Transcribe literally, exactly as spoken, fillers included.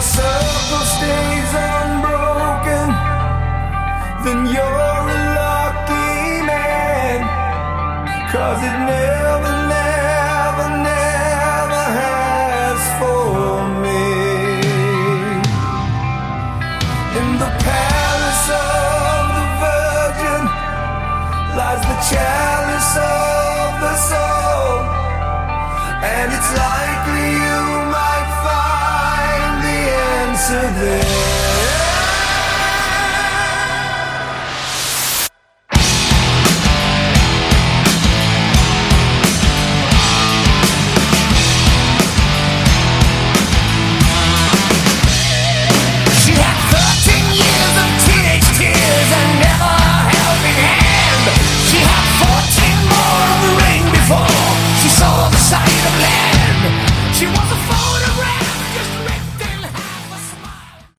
circle stays unbroken, then you're a lucky man. 'Cause it never, never, never has for me. In the palace of the Virgin lies the chalice of the soul, and it's likely you might find the answer there.